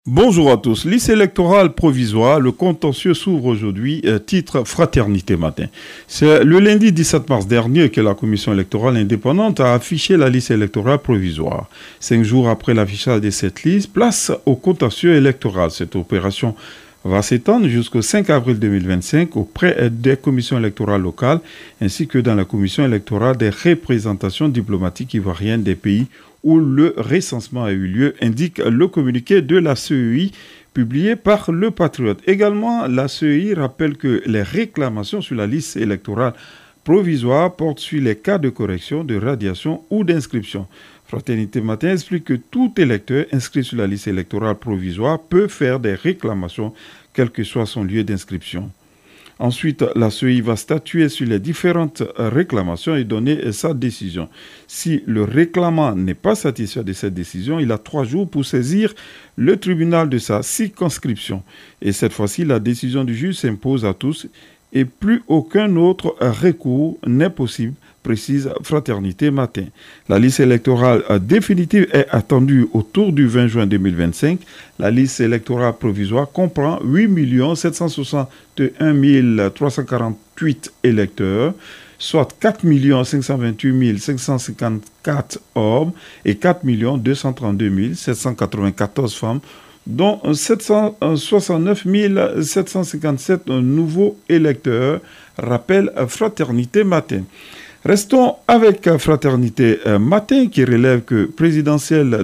Bonjour à tous. Liste électorale provisoire, le contentieux s'ouvre aujourd'hui, titre Fraternité Matin. C'est le lundi 17 mars dernier que la commission électorale indépendante a affiché la liste électorale provisoire. 5 jours après l'affichage de cette liste, place au contentieux électoral. Cette opération va s'étendre jusqu'au 5 avril 2025 auprès des commissions électorales locales ainsi que dans la commission électorale des représentations diplomatiques ivoiriennes des pays où le recensement a eu lieu, indique le communiqué de la CEI publié par Le Patriote. Également, la CEI rappelle que les réclamations sur la liste électorale provisoire portent sur les cas de correction, de radiation ou d'inscription. Fraternité Matin explique que tout électeur inscrit sur la liste électorale provisoire peut faire des réclamations, quel que soit son lieu d'inscription. Ensuite, la CEI va statuer sur les différentes réclamations et donner sa décision. Si le réclamant n'est pas satisfait de cette décision, il a 3 jours pour saisir le tribunal de sa circonscription. Et cette fois-ci, la décision du juge s'impose à tous et plus aucun autre recours n'est possible, précise Fraternité Matin. La liste électorale définitive est attendue autour du 20 juin 2025. La liste électorale provisoire comprend 8 761 348 électeurs, soit 4 528 554 hommes et 4 232 794 femmes, dont 769 757 nouveaux électeurs, rappelle Fraternité Matin. Restons avec Fraternité Matin qui relève que présidentielle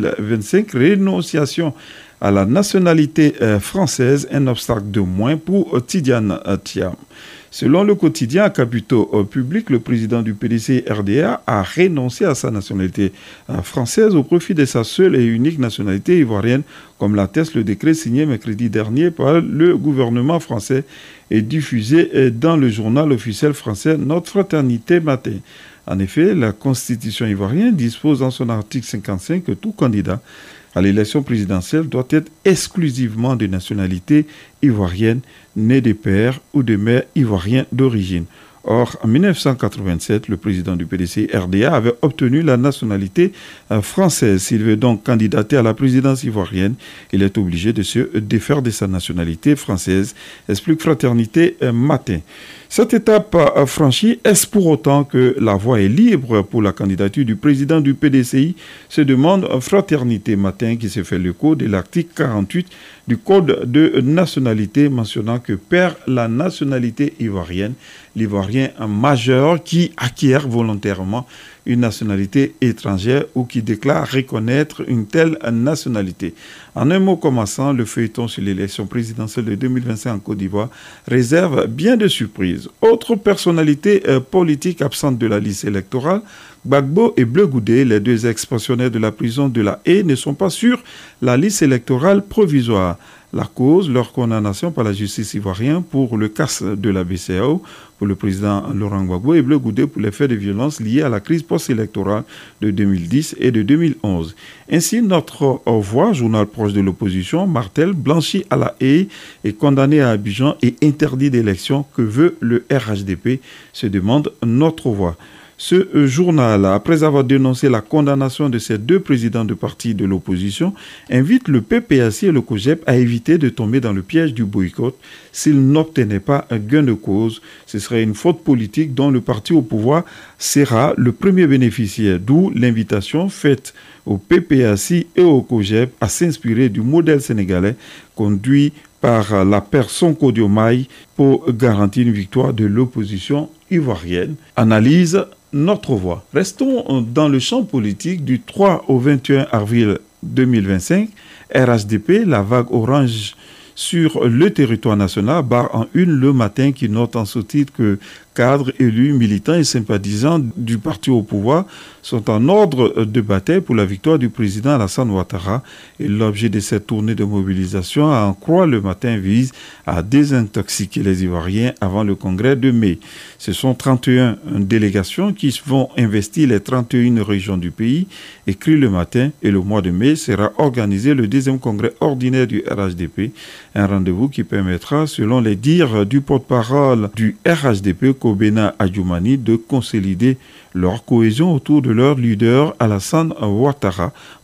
2025, rénonciation à la nationalité française, un obstacle de moins pour Tidiane Thiam. Selon le quotidien Capitaux Public, le président du PDC RDA a renoncé à sa nationalité française au profit de sa seule et unique nationalité ivoirienne, comme l'atteste le décret signé mercredi dernier par le gouvernement français et diffusé dans le journal officiel français Notre Fraternité Matin. En effet, la Constitution ivoirienne dispose dans son article 55 que tout candidat à l'élection présidentielle doit être exclusivement de nationalité ivoirienne, né de père ou de mère ivoirien d'origine. Or, en 1987, le président du PDC RDA avait obtenu la nationalité française. S'il veut donc candidater à la présidence ivoirienne, il est obligé de se défaire de sa nationalité française, explique Fraternité Matin. Cette étape franchie, est-ce pour autant que la voie est libre pour la candidature du président du PDCI, se demande Fraternité Matin qui se fait l'écho de l'article 48 du Code de nationalité mentionnant que perd la nationalité ivoirienne, l'ivoirien majeur qui acquiert volontairement une nationalité étrangère ou qui déclare reconnaître une telle nationalité. En un mot commençant, le feuilleton sur l'élection présidentielle de 2025 en Côte d'Ivoire réserve bien de surprises. Autre personnalité politique absente de la liste électorale, Gbagbo et Bleu Goudé, les deux ex-pensionnaires de la prison de la Haye, ne sont pas sur la liste électorale provisoire. La cause, leur condamnation par la justice ivoirienne pour le casse de la BCAO, pour le président Laurent Gbagbo et Bleu Goudé pour les faits de violence liés à la crise post-électorale de 2010 et de 2011. Ainsi, Notre Voix, journal proche de l'opposition, martèle, blanchi à la Haye et condamné à Abidjan et interdit d'élection. Que veut le RHDP, se demande Notre Voix. Ce journal, après avoir dénoncé la condamnation de ces deux présidents de partis de l'opposition, invite le PPAC et le COJEP à éviter de tomber dans le piège du boycott s'ils n'obtenaient pas un gain de cause. Ce serait une faute politique dont le parti au pouvoir sera le premier bénéficiaire, d'où l'invitation faite au PPAC et au COJEP à s'inspirer du modèle sénégalais conduit par la paire Sonko Diomaye pour garantir une victoire de l'opposition ivoirienne. Analyse Notre Voix. Restons dans le champ politique du 3 au 21 avril 2025. RHDP, la vague orange sur le territoire national, barre en une le matin qui note en sous-titre que cadres, élus, militants et sympathisants du parti au pouvoir sont en ordre de bataille pour la victoire du président Alassane Ouattara. Et l'objet de cette tournée de mobilisation, à en croire le matin, vise à désintoxiquer les Ivoiriens avant le congrès de mai. Ce sont 31 délégations qui vont investir les 31 régions du pays. Écrit le matin, et le mois de mai sera organisé le deuxième congrès ordinaire du RHDP. Un rendez-vous qui permettra, selon les dires du porte-parole du RHDP, Kobena Adjoumani, de consolider leur cohésion autour de leur leader Alassane Ouattara.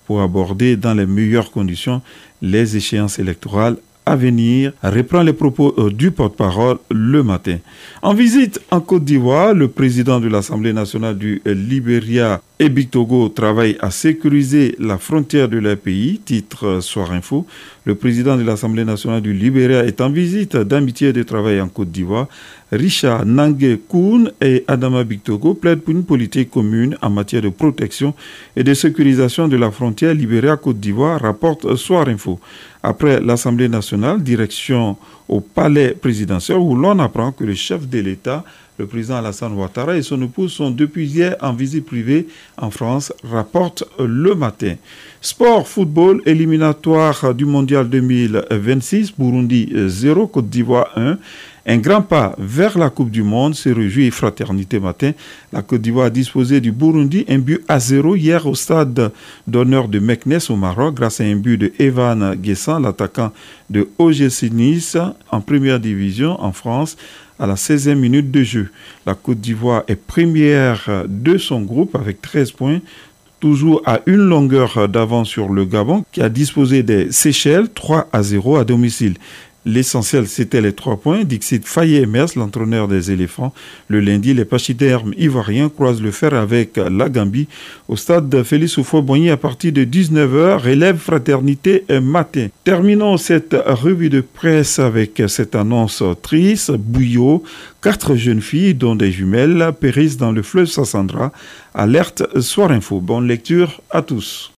pour aborder dans les meilleures conditions les échéances électorales à venir, reprend les propos du porte-parole le matin. En visite en Côte d'Ivoire, le président de l'Assemblée nationale du Libéria, Ebik Togo, travaille à sécuriser la frontière de leur pays, titre Soir Info. Le président de l'Assemblée nationale du Libéria est en visite d'amitié et de travail en Côte d'Ivoire. Richard Nangue Koun et Adama Ebik Togo plaident pour une politique commune en matière de protection et de sécurisation de la frontière Libéria-Côte d'Ivoire, rapporte Soir Info. Après l'Assemblée nationale, direction au palais présidentiel où l'on apprend que le chef de l'État, le président Alassane Ouattara et son épouse sont depuis hier en visite privée en France, rapporte le matin. Sport, football, éliminatoire du mondial 2026, Burundi 0, Côte d'Ivoire 1. Un grand pas vers la Coupe du Monde, se réjouit Fraternité Matin. La Côte d'Ivoire a disposé du Burundi 1-0 hier au stade d'honneur de Meknes au Maroc grâce à un but de Evan Guessant, l'attaquant de OGC Nice en première division en France à la 16e minute de jeu. La Côte d'Ivoire est première de son groupe avec 13 points. Toujours à une longueur d'avance sur le Gabon qui a disposé des Seychelles 3-0 à domicile. L'essentiel, c'était les 3 points. Dixit Faye-Emers, l'entraîneur des éléphants. Le lundi, les pachydermes ivoiriens croisent le fer avec la Gambie. Au stade Félix Houphouët-Boigny, à partir de 19h, relève Fraternité Matin. Terminons cette revue de presse avec cette annonce triste. Bouillot, 4 jeunes filles, dont des jumelles, périssent dans le fleuve Sassandra. Alerte Soir Info. Bonne lecture à tous.